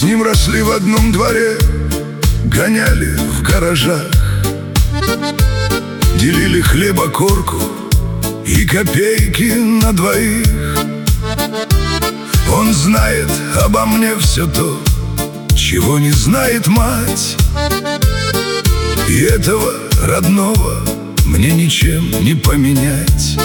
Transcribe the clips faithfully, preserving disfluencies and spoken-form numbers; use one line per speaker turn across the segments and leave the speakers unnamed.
ним росли в одном дворе, гоняли в гаражах, делили хлебокорку и копейки на двоих. Он знает обо мне все то, чего не знает мать, и этого родного мне ничем не поменять.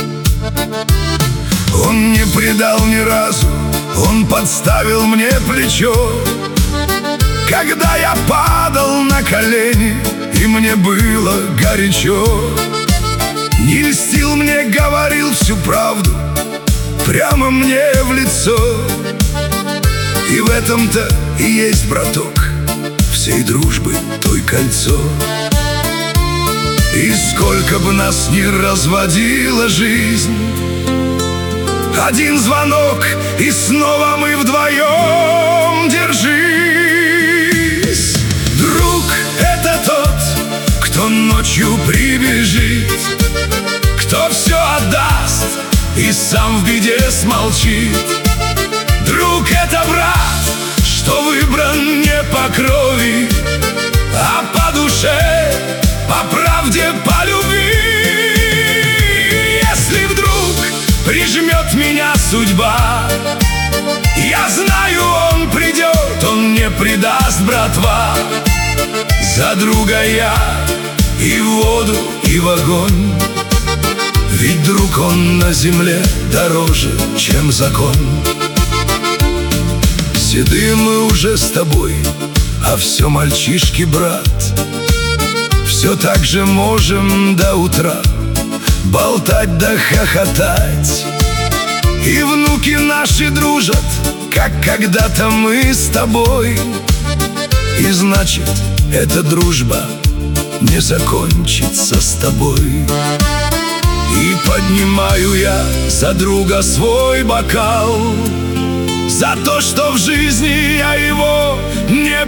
Он не предал ни разу, он подставил мне плечо, когда я падал на колени, и мне было горячо. Не льстил мне, говорил всю правду прямо мне в лицо. И в этом-то и есть, браток, всей дружбы той кольцо. И сколько бы нас ни разводила жизнь, один звонок, и снова мы вдвоем. Держись, друг, это тот, кто ночью прибежит, кто все отдаст и сам в беде смолчит. Друг — это брат, что выбран не по крови, а по душе, по правде, по любви. Если вдруг прижмет меня судьба, я знаю, он придет, он не предаст, братва. За друга я и в воду, и в огонь, ведь друг он на земле дороже, чем закон. Седые мы уже с тобой, а все мальчишки, брат. Все так же можем до утра болтать да хохотать. И внуки наши дружат, как когда-то мы с тобой. И значит, эта дружба не закончится с тобой. И поднимаю я за друга свой бокал, за то, что в жизни я его не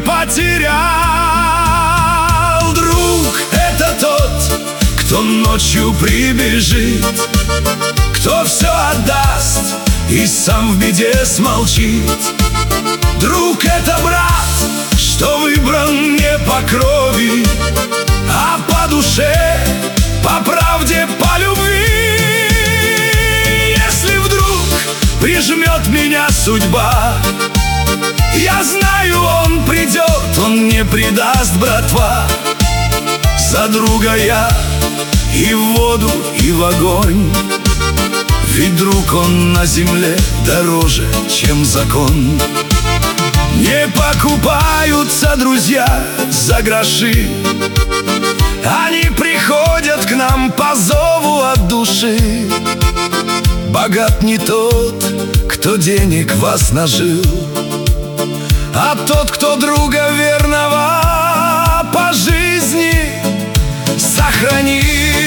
потерял. Друг — это тот, кто ночью прибежит, кто все отдаст и сам в беде смолчит. Друг — это брат, что выбран не по крови, а по душе, по правде, по любви. Если вдруг прижмет меня судьба, я знаю, он придет, он не предаст, братва. За друга я и в воду, и в огонь, ведь друг он на земле дороже, чем закон. Не покупаются друзья за гроши, они приходят к нам по зову от души. Богат не тот, кто денег вас нажил, а тот, кто друга верного по жизни сохранил.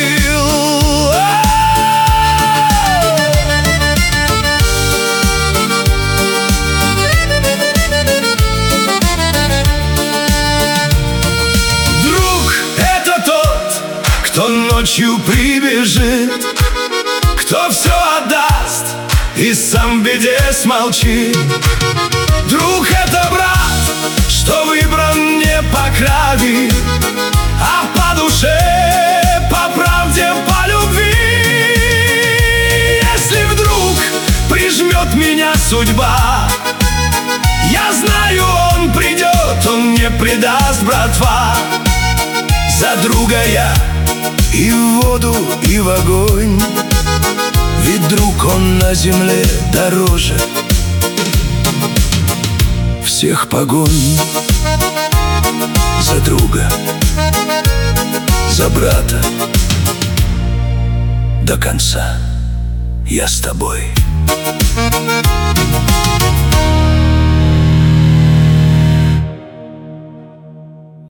Друг — это тот, кто ночью прибежит, кто все отдаст и сам в беде смолчит. Друг — это брат, что выбран не по крови, а по душе, по правде, по любви. Если вдруг прижмет меня судьба, я знаю, он придет, он не предаст, братва. За друга я и в воду, и в огонь, ведь друг он на земле дороже всех погонь. За друга, за брата, до конца я с тобой.